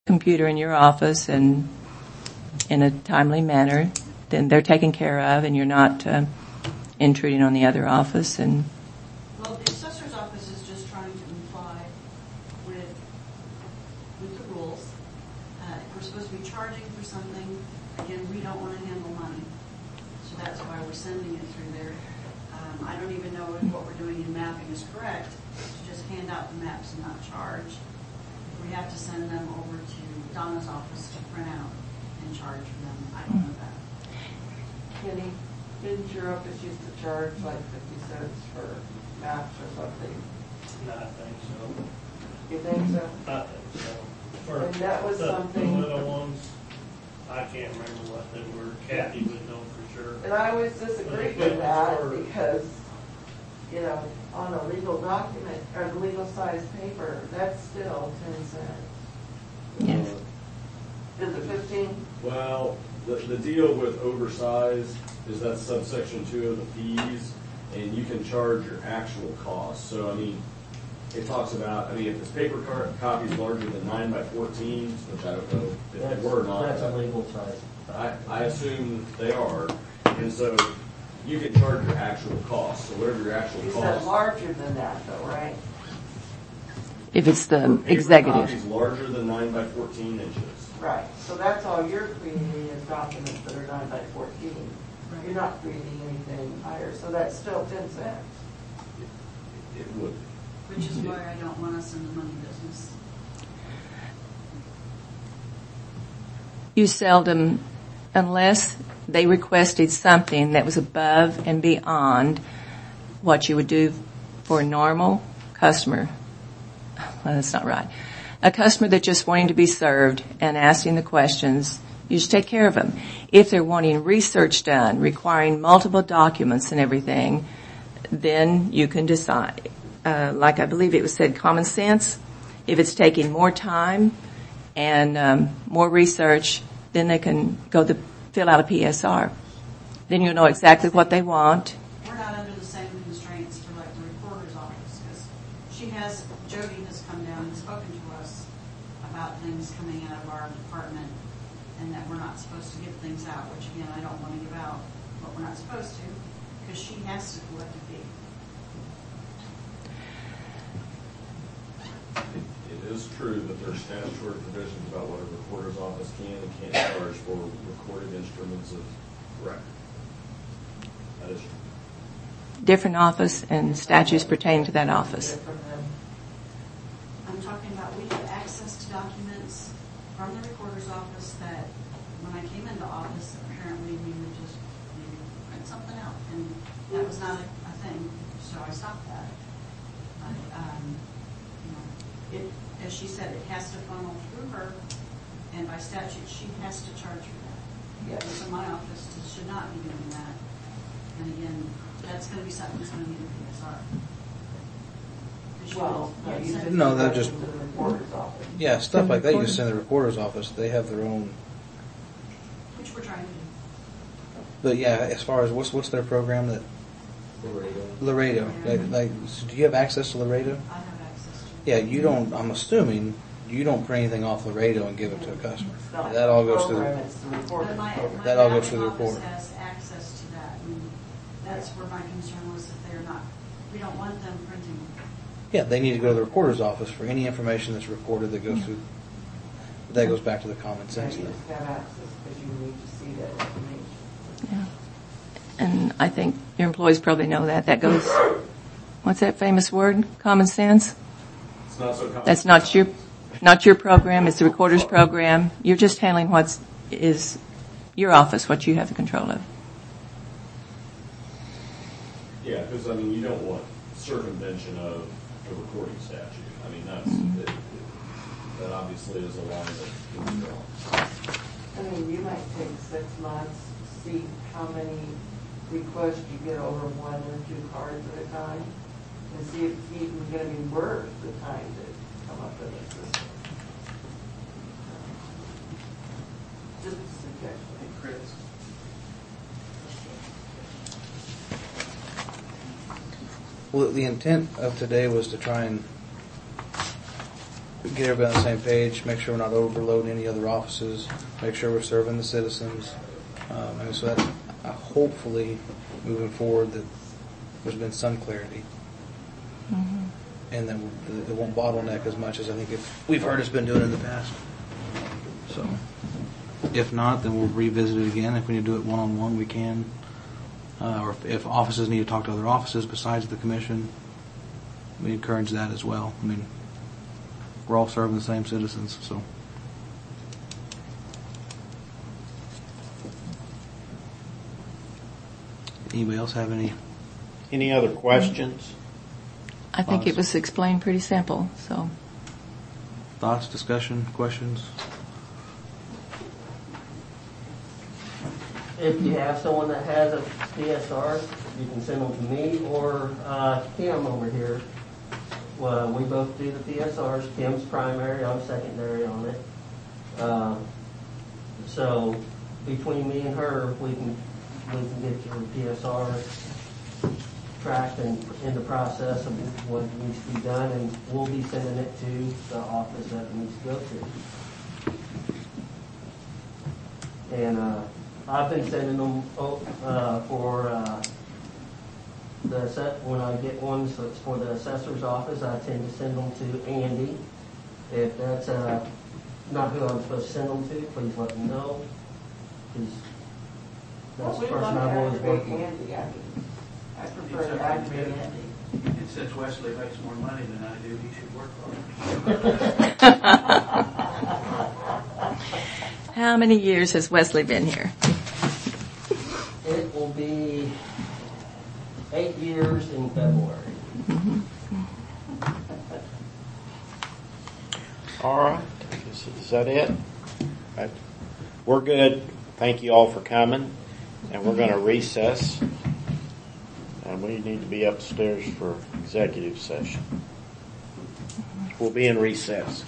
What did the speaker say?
computer in your office and in a timely manner, then they're taken care of, and you're not intruding on the other office. And well, the assessor's office is just trying to comply with the rules. If we're supposed to be charging for something, again, we don't want to handle money, so that's why we're sending it through there. I don't even know if what we're doing in mapping is correct, to just hand out the maps and not charge. We have to send them over to Donna's office to print out and charge for them. I don't know that. Kenny, didn't your office used to charge like 50 cents for maps or something? No, I think so. You think so? I think so. For And that was the something. little ones, I can't remember what they were. Kathy would know for sure. And I always disagreed with that because, you know, on a legal document or legal size paper, that's still 10 cents. yes. Is it 15? Well, the deal with oversized is that's subsection 2 of the fees, and you can charge your actual costs. So, I mean, it talks about, if this paper copy is larger than 9 by 14, which I don't know if they were or not. That's a legal size. I assume they are. And so you can charge your actual costs. So whatever your actual You cost. said larger than that though, right? If it's the Paper executive. copies larger than 9 by 14 inches. Right. So that's all you're creating is documents that are 9 by 14. Right. You're not creating anything higher. So that's still 10 cents. It would. Which is why I don't want us in the money business. You seldom, unless they requested something that was above and beyond what you would do for a normal customer. Well, that's not right. A customer that's just wanting to be served and asking the questions, you just take care of them. If they're wanting research done, requiring multiple documents and everything, then you can decide. Like I believe it was said, common sense. If it's taking more time and more research, then they can go fill out a PSR. Then you'll know exactly what they want. We're not under the same constraints for like the recorder's office, because Jody has come down and spoken to us about things coming out of our department and that we're not supposed to give things out, which again, I don't want to give out what we're not supposed to, because she has to collect a fee. It is true that there's statutory provisions about what a recorder's office can and can't charge for recorded instruments of record. That is true. Different office and statutes pertaining to that office. I'm talking about we have access to documents from the recorder's office that when I came into office, apparently we would just maybe print something out, and that was not a thing, so I stopped that. As she said, it has to funnel through her, and by statute, she has to charge for that. Yes. So my office should not be doing that. And again, that's going to be something that's going to need a PSR. Well, No, they're just- to the reporter's office. Yeah, stuff like that you send to the recorder's office. They have their own. Which we're trying to do. But yeah, as far as what's their program that Laredo. So do you have access to Laredo? I have access to. Yeah, you don't. I'm assuming you don't print anything off Laredo and give it to a customer. It's not That all the goes to program, the. it's the reporter's My program. That all goes back through the office recorder. has access to that, and that's where my concern was that they're not. We don't want them printing. Yeah, they need to go to the recorder's office for any information that's recorded that goes through. That goes back to the common Yeah, sense you thing. just have access because you need to see that information. Yeah. And I think your employees probably know that. That goes, what's that famous word? Common sense? It's not so complicated. That's not your program. It's the recorder's program. You're just handling is your office, what you have the control of. Yeah, because you don't want circumvention of the recording statute. That's that obviously is a line that can be drawn. You might take 6 months to see how many requests you get over 1 or 2 cards at a time, and see if it's even going to be worth the time to come up with a system. Just a suggestion. Chris. Well, the intent of today was to try and get everybody on the same page, make sure we're not overloading any other offices, make sure we're serving the citizens. And so that hopefully moving forward that there's been some clarity. Mm-hmm. And then it won't bottleneck as much as I think we've heard it's been doing in the past. So if not, then we'll revisit it again. If we need to do it one-on-one, we can. Or if offices need to talk to other offices besides the commission, we encourage that as well. I mean, we're all serving the same citizens, so. Anybody else have any other questions? I think it was explained pretty simple, so. thoughts, discussion, questions? If you have someone that has a PSR, you can send them to me or Kim over here. Well, we both do the PSRs. Kim's primary, I'm secondary on it. So between me and her, we can get your PSR tracked and in the process of what needs to be done, and we'll be sending it to the office that it needs to go to. And I've been sending them for the set when I get ones that's for the assessor's office. I tend to send them to Andy. If that's not who I'm supposed to send them to, please let me know. Because that's the person I've always worked with. Andy. I prefer to activate Andy. And since Wesley makes more money than I do, he should work harder. How many years has Wesley been here? It will be 8 years in February. All right. Is that it? Right. We're good. Thank you all for coming. And we're going to recess. And we need to be upstairs for executive session. We'll be in recess.